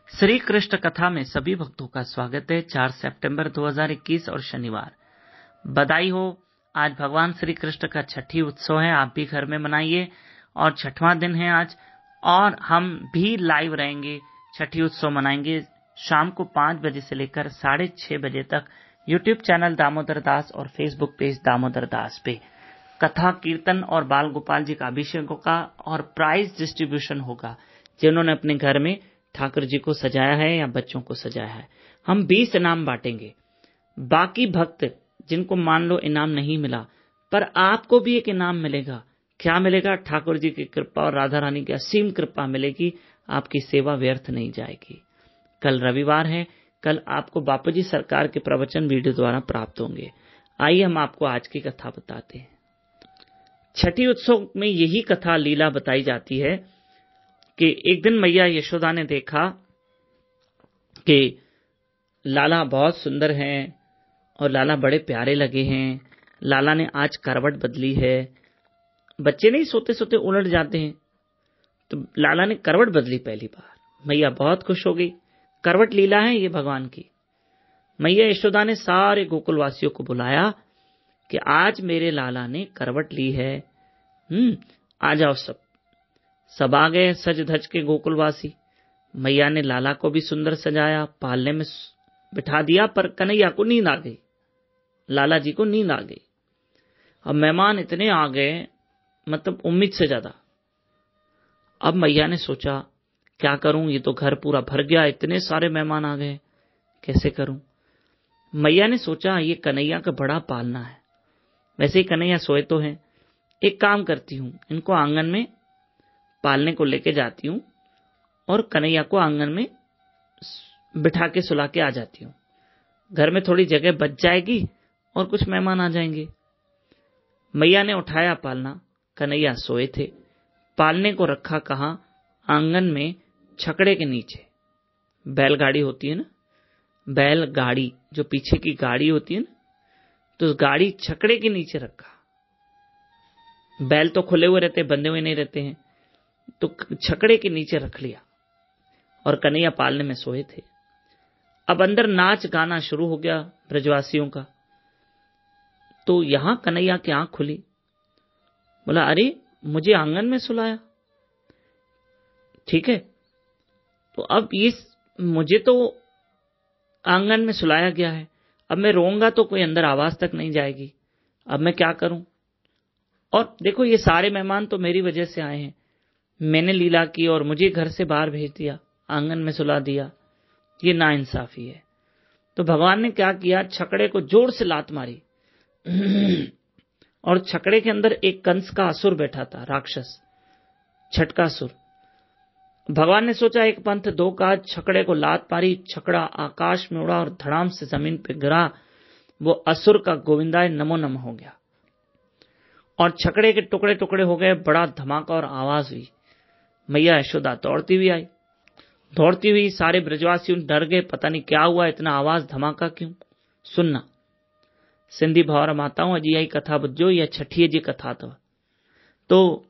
श्री कृष्ण कथा में सभी भक्तों का स्वागत है। 4 सितंबर 2021 और शनिवार। बधाई हो, आज भगवान श्री कृष्ण का छठी उत्सव है। आप भी घर में मनाइए और छठवां दिन है आज, और हम भी लाइव रहेंगे, छठी उत्सव मनाएंगे शाम को 5 बजे से लेकर 6:30 बजे तक यूट्यूब चैनल दामोदर दास और फेसबुक पेज दामोदर दास पे। कथा, कीर्तन और बाल गोपाल जी का अभिषेक होगा और प्राइज डिस्ट्रीब्यूशन होगा। जिन्होंने अपने घर में ठाकुर जी को सजाया है या बच्चों को सजाया है, हम 20 इनाम बांटेंगे। बाकी भक्त जिनको मान लो इनाम नहीं मिला, पर आपको भी एक इनाम मिलेगा। क्या मिलेगा? ठाकुर जी की कृपा और राधा रानी की असीम कृपा मिलेगी। आपकी सेवा व्यर्थ नहीं जाएगी। कल रविवार है, कल आपको बापूजी सरकार के प्रवचन वीडियो द्वारा प्राप्त होंगे। आइए हम आपको आज की कथा बताते हैं। छठी उत्सव में यही कथा लीला बताई जाती है कि एक दिन मैया यशोदा ने देखा कि लाला बहुत सुंदर हैं और लाला बड़े प्यारे लगे हैं। लाला ने आज करवट बदली है। बच्चे नहीं सोते सोते उलट जाते हैं, तो लाला ने करवट बदली पहली बार। मैया बहुत खुश हो गई। करवट लीला है ये भगवान की। मैया यशोदा ने सारे गोकुलवासियों को बुलाया कि आज मेरे लाला ने करवट ली है। आ जाओ सब आ गए सज धज के गोकुलवासी। मैया ने लाला को भी सुंदर सजाया, पालने में बिठा दिया, पर कन्हैया को नींद आ गई, लाला जी को नींद आ गई। अब मेहमान इतने आ गए, मतलब उम्मीद से ज्यादा। अब मैया ने सोचा क्या करूं, ये तो घर पूरा भर गया, इतने सारे मेहमान आ गए, कैसे करूं। मैया ने सोचा ये कन्हैया का बड़ा पालना है। वैसे ही कन्हैया सोए तो हैं, एक काम करती हूं, इनको आंगन में पालने को लेके जाती हूं और कन्हैया को आंगन में बिठा के सुला के आ जाती हूं। घर में थोड़ी जगह बच जाएगी और कुछ मेहमान आ जाएंगे। मैया ने उठाया पालना। कन्हैया सोए थे। पालने को रखा कहां? आंगन में छकड़े के नीचे। बैलगाड़ी होती है ना, बैलगाड़ी जो पीछे की गाड़ी होती है ना, तो उस गाड़ी छकड़े के नीचे रखा। बैल तो खुले हुए रहते, बंधे हुए नहीं रहते हैं, तो छकड़े के नीचे रख लिया और कन्हैया पालने में सोए थे। अब अंदर नाच गाना शुरू हो गया ब्रजवासियों का। तो यहां कन्हैया की आंख खुली। बोला, अरे मुझे आंगन में सुलाया, ठीक है, तो अब ये मुझे तो आंगन में सुलाया गया है, अब मैं रोऊंगा तो कोई अंदर आवाज तक नहीं जाएगी। अब मैं क्या करूं? और देखो ये सारे मेहमान तो मेरी वजह से आए हैं, मैंने लीला की और मुझे घर से बाहर भेज दिया, आंगन में सुला दिया, ये नाइंसाफी है। तो भगवान ने क्या किया, छकड़े को जोर से लात मारी और छकड़े के अंदर एक कंस का असुर बैठा था, राक्षस, छटकासुर। भगवान ने सोचा एक पंथ दो काज, छकड़े को लात मारी, छकड़ा आकाश में उड़ा और धड़ाम से जमीन पे गिरा। वो असुर का गोविंदाय नमो नम हो गया और छकड़े के टुकड़े टुकड़े हो गए। बड़ा धमाका और आवाज हुई। मैया यशोदा दौड़ती हुई आई। दौड़ती हुई सारे ब्रजवासी डर गए, पता नहीं क्या हुआ, इतना आवाज धमाका क्यों। सुनना सिंधी भावर माताओं, अजी आई कथा बुझो, या छठी जी कथा तो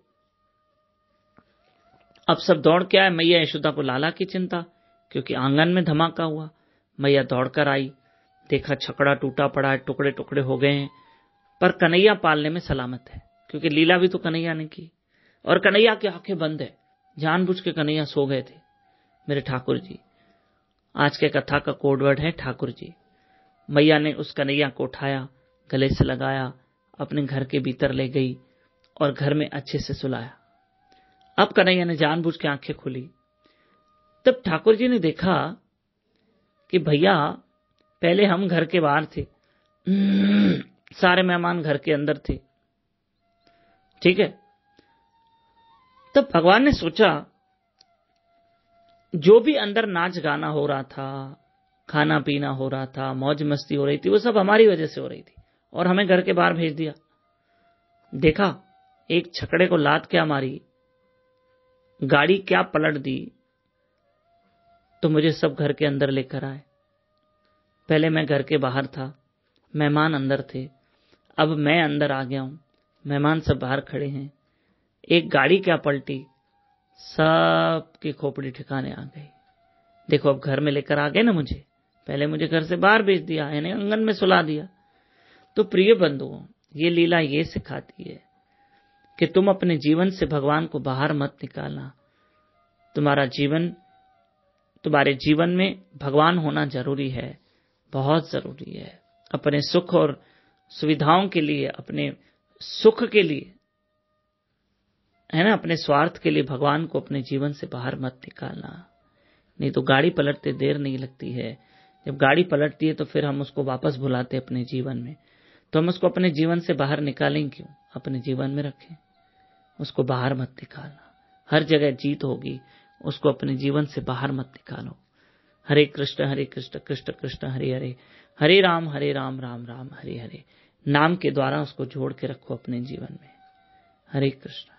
अब सब दौड़ के आए। मैया यशोदा को लाला की चिंता, क्योंकि आंगन में धमाका हुआ। मैया दौड़कर आई, देखा छकड़ा टूटा पड़ा है, टुकड़े टुकड़े हो गए हैं, पर कन्हैया पालने में सलामत है, क्योंकि लीला भी तो कन्हैया ने की। और कन्हैया की आंखें बंद है, जानबूझ के कन्हैया सो गए थे मेरे ठाकुर जी। आज के कथा का कोडवर्ड है ठाकुर जी। मैया ने उस कन्हैया को उठाया, गले से लगाया, अपने घर के भीतर ले गई और घर में अच्छे से सुलाया। अब कन्हैया ने जानबूझ के आंखें खोली। तब ठाकुर जी ने देखा कि भैया पहले हम घर के बाहर थे, सारे मेहमान घर के अंदर थे, ठीक है। तब भगवान ने सोचा जो भी अंदर नाच गाना हो रहा था, खाना पीना हो रहा था, मौज मस्ती हो रही थी, वो सब हमारी वजह से हो रही थी और हमें घर के बाहर भेज दिया। देखा एक छकड़े को लात क्या मारी, गाड़ी क्या पलट दी, तो मुझे सब घर के अंदर लेकर आए। पहले मैं घर के बाहर था, मेहमान अंदर थे, अब मैं अंदर आ गया हूं, मेहमान सब बाहर खड़े हैं। एक गाड़ी क्या पलटी, सब की खोपड़ी ठिकाने आ गई। देखो अब घर में लेकर आ गए ना मुझे, पहले मुझे घर से बाहर भेज दिया, यानी आंगन में सुला दिया। तो प्रिय बंधुओं, ये लीला ये सिखाती है कि तुम अपने जीवन से भगवान को बाहर मत निकालना। तुम्हारे जीवन में भगवान होना जरूरी है, बहुत जरूरी है। अपने सुख और सुविधाओं के लिए, अपने सुख के लिए, है ना, अपने स्वार्थ के लिए भगवान को अपने जीवन से बाहर मत निकालना, नहीं तो गाड़ी पलटते देर नहीं लगती है। जब गाड़ी पलटती है तो फिर हम उसको वापस बुलाते अपने जीवन में, तो हम उसको अपने जीवन से बाहर निकालें क्यों, अपने जीवन में रखें, उसको बाहर मत निकालना। हर जगह जीत होगी, उसको अपने जीवन से बाहर मत निकालो। हरे कृष्ण कृष्ण कृष्ण हरे हरे, हरे राम राम राम हरे हरे। नाम के द्वारा उसको जोड़ के रखो अपने जीवन में। हरे कृष्ण।